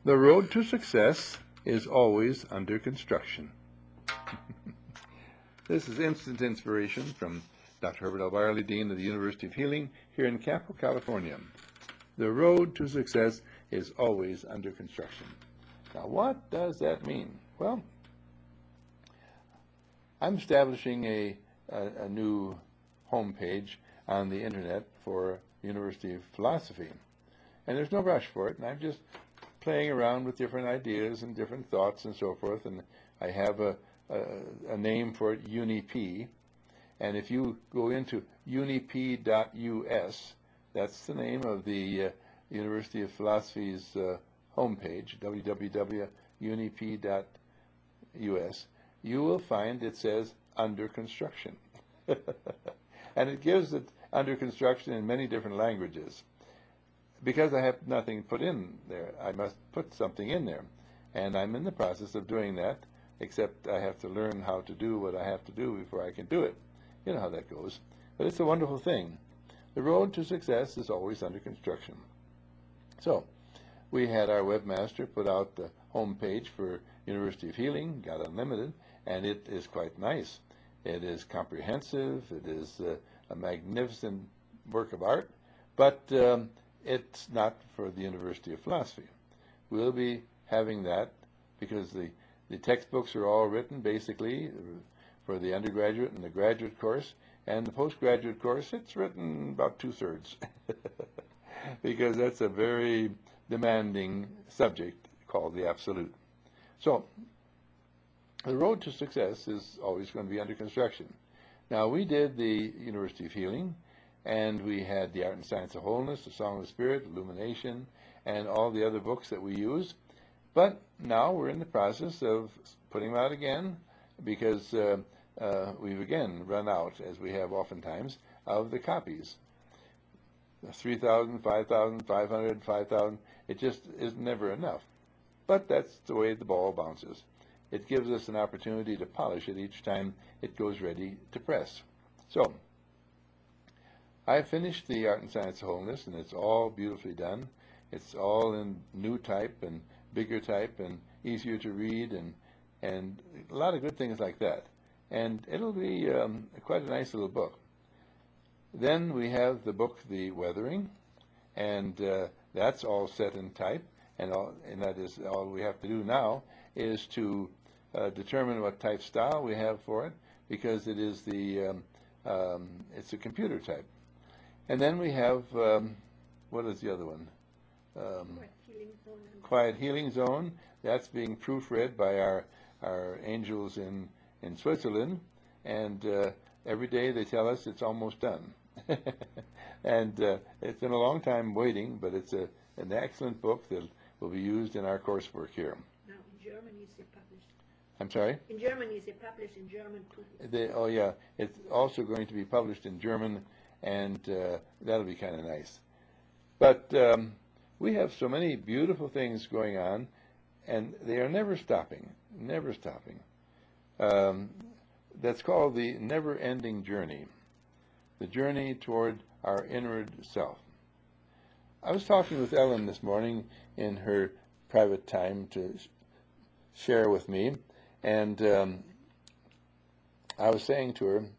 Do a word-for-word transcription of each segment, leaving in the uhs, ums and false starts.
The road to success is always under construction. This is instant inspiration from Doctor Herbert L. Byerly, Dean of the University of Healing here in Campo, California. The road to success is always under construction. Now, what does that mean? Well, I'm establishing a, a, a new homepage on the internet for University of Philosophy. And there's no rush for it, and I'm just playing around with different ideas and different thoughts and so forth, and I have a, a, a name for it, UniP, and if you go into unip dot U S, that's the name of the uh, University of Philosophy's uh, homepage, w w w dot unip dot U S, you will find it says under construction. And it gives it under construction in many different languages. Because I have nothing put in there, I must put something in there. And I'm in the process of doing that, except I have to learn how to do what I have to do before I can do it. You know how that goes. But it's a wonderful thing. The road to success is always under construction. So, we had our webmaster put out the home page for University of Healing, got Unlimited, and it is quite nice. It is comprehensive, it is uh, a magnificent work of art, but um, it's not for the University of Philosophy. We'll be having that because the, the textbooks are all written basically for the undergraduate and the graduate course, and the postgraduate course, it's written about two-thirds because that's a very demanding subject called the Absolute. So the road to success is always going to be under construction. Now, we did the University of Healing, and we had the Art and Science of Wholeness, the Song of the Spirit, Illumination, and all the other books that we use. But now we're in the process of putting them out again because uh, uh, we've again run out, as we have oftentimes, of the copies. three thousand, five thousand, five hundred, five thousand, it just is never enough. But that's the way the ball bounces. It gives us an opportunity to polish it each time it goes ready to press. So, I finished the Art and Science of Wholeness, and it's all beautifully done. It's all in new type and bigger type and easier to read and and a lot of good things like that. And it'll be um, quite a nice little book. Then we have the book, The Weathering, and uh, that's all set in type, and, all, and that is all we have to do now is to uh, determine what type style we have for it, because it is the um, um, it's a computer type. And then we have, um, what is the other one? Um, Quiet Healing Zone. Quiet Healing Zone. That's being proofread by our, our angels in, in Switzerland. And uh, every day they tell us it's almost done. And uh, it's been a long time waiting, but it's a, an excellent book that will be used in our coursework here. Now, in Germany, is it published? I'm sorry? In Germany, is it published in German too? They, oh, yeah. It's also going to be published in German, and uh, that'll be kind of nice. But um, we have so many beautiful things going on, and they are never stopping, never stopping. Um, that's called the never-ending journey, the journey toward our inward self. I was talking with Ellen this morning in her private time to sh share with me, and um, I was saying to her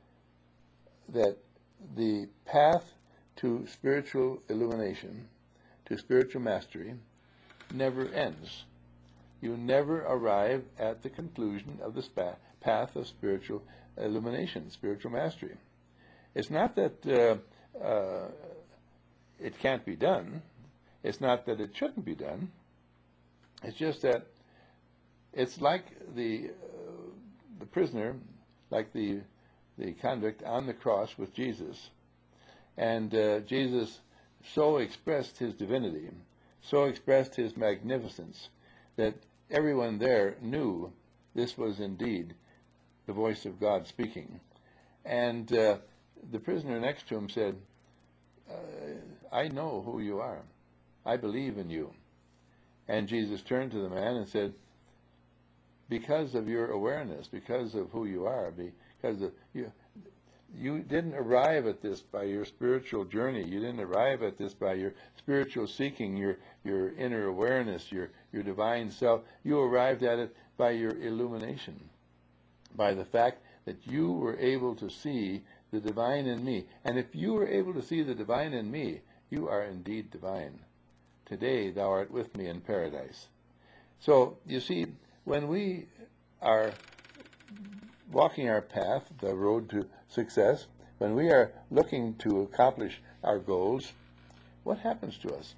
that the path to spiritual illumination, to spiritual mastery, never ends. You never arrive at the conclusion of the path of spiritual illumination, spiritual mastery. It's not that uh, uh, it can't be done. It's not that it shouldn't be done. It's just that it's like the uh, the prisoner, like the the convict on the cross with Jesus. And uh, Jesus so expressed his divinity, so expressed his magnificence, that everyone there knew this was indeed the voice of God speaking. And uh, the prisoner next to him said, uh, I know who you are. I believe in you. And Jesus turned to the man and said, because of your awareness, because of who you are, because of you, you didn't arrive at this by your spiritual journey. You didn't arrive at this by your spiritual seeking, your your inner awareness, your your divine self. You arrived at it by your illumination, by the fact that you were able to see the divine in me. And if you were able to see the divine in me, you are indeed divine. Today thou art with me in paradise. So, you see, when we are walking our path, the road to success, when we are looking to accomplish our goals, what happens to us?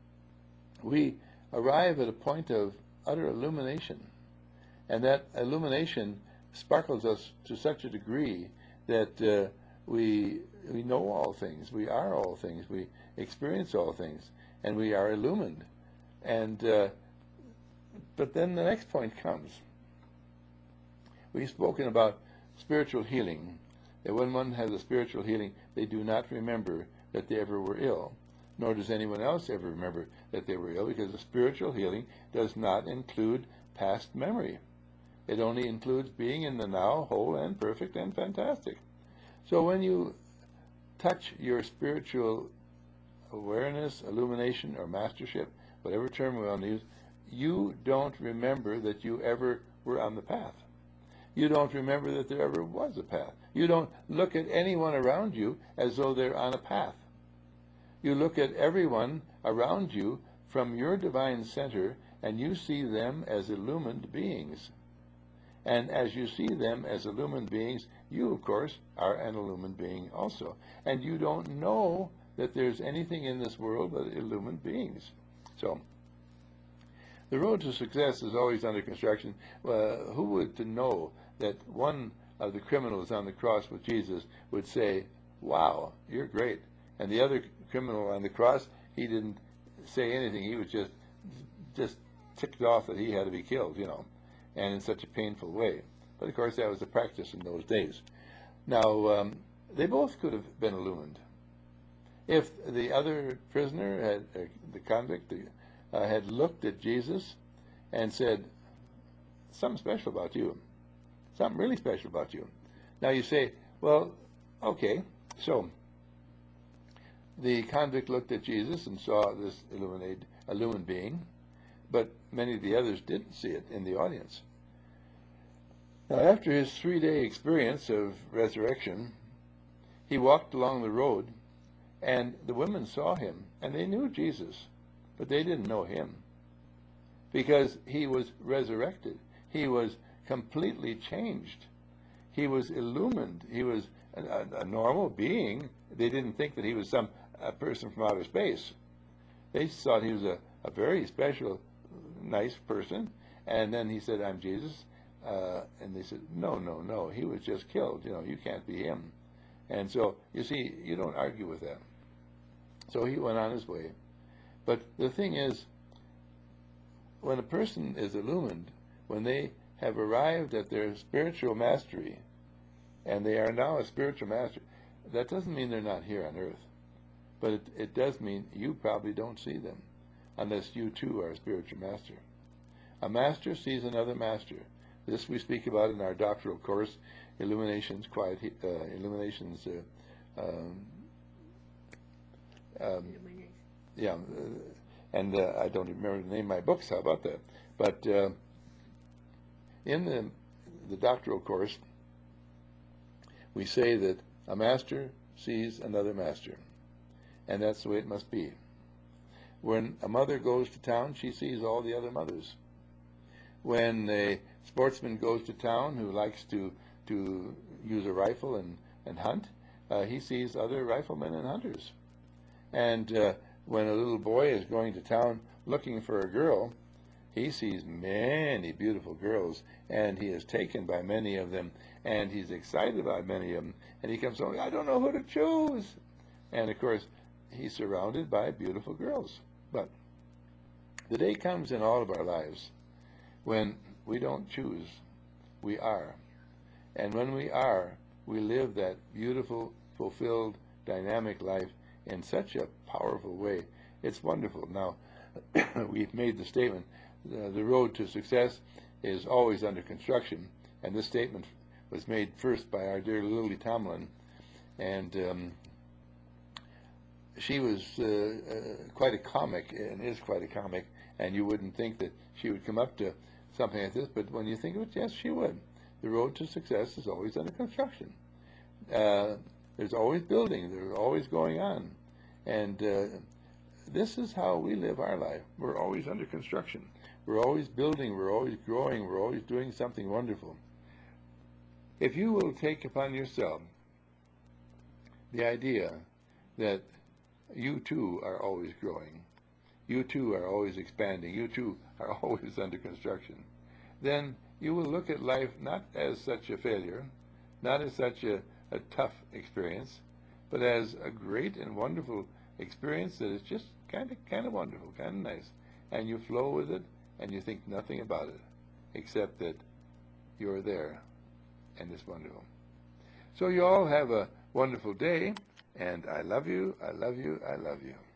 We arrive at a point of utter illumination. And that illumination sparkles us to such a degree that uh, we we know all things, we are all things, we experience all things, and we are illumined. And uh, but then the next point comes. We've spoken about spiritual healing, that when one has a spiritual healing, they do not remember that they ever were ill, nor does anyone else ever remember that they were ill, because the spiritual healing does not include past memory. It only includes being in the now, whole and perfect and fantastic. So when you touch your spiritual awareness, illumination, or mastership, whatever term we want to use, you don't remember that you ever were on the path. You don't remember that there ever was a path. You don't look at anyone around you as though they're on a path. You look at everyone around you from your divine center, and you see them as illumined beings. And as you see them as illumined beings, you, of course, are an illumined being also. And you don't know that there's anything in this world but illumined beings. So, the road to success is always under construction. Uh, who would to know that one of the criminals on the cross with Jesus would say, "Wow, you're great," and the other criminal on the cross, he didn't say anything. He was just just ticked off that he had to be killed, you know, and in such a painful way. But of course, that was the practice in those days. Now, um, they both could have been illumined. If the other prisoner, had, uh, the convict, uh, had looked at Jesus and said, "Something special about you. Something really special about you." Now you say, well, okay, so the convict looked at Jesus and saw this illuminated, illumined being, but many of the others didn't see it in the audience. Now, after his three-day experience of resurrection, he walked along the road, and the women saw him, and they knew Jesus, but they didn't know him, because he was resurrected. He was completely changed. He was illumined. He was a, a, a normal being. They didn't think that he was some a person from outer space. They thought he was a, a very special, nice person. And then he said, "I'm Jesus." Uh, and they said, no, no, no, he was just killed. You know, you can't be him. And so, you see, you don't argue with that. So he went on his way. But the thing is, when a person is illumined, when they have arrived at their spiritual mastery, and they are now a spiritual master, that doesn't mean they're not here on earth. But it, it does mean you probably don't see them, unless you too are a spiritual master. A master sees another master. This we speak about in our doctoral course, Illuminations, Quiet, uh, Illuminations, uh, um, um, yeah, uh, and uh, I don't remember the name of my books, how about that? But uh, in the, the doctoral course, we say that a master sees another master, and that's the way it must be. When a mother goes to town, she sees all the other mothers. When a sportsman goes to town who likes to, to use a rifle and, and hunt, uh, he sees other riflemen and hunters. And uh, when a little boy is going to town looking for a girl, he sees many beautiful girls, and he is taken by many of them, and he's excited about many of them, and he comes home, "I don't know who to choose." And of course, he's surrounded by beautiful girls. But the day comes in all of our lives when we don't choose, we are. And when we are, we live that beautiful, fulfilled, dynamic life in such a powerful way. It's wonderful. Now, we've made the statement, uh, the road to success is always under construction, and this statement was made first by our dear Lily Tomlin, And um, she was uh, uh, quite a comic, and is quite a comic, and you wouldn't think that she would come up to something like this, but when you think of it, yes, she would. The road to success is always under construction. Uh, there's always building, there's always going on. And uh, this is how we live our life. We're always under construction. We're always building, we're always growing, we're always doing something wonderful. If you will take upon yourself the idea that you too are always growing, you too are always expanding, you too are always under construction, then you will look at life not as such a failure, not as such a, a tough experience, but as a great and wonderful experience that is just kind of kind of wonderful, kind of nice. And you flow with it, and you think nothing about it, except that you're there, and it's wonderful. So you all have a wonderful day, and I love you, I love you, I love you.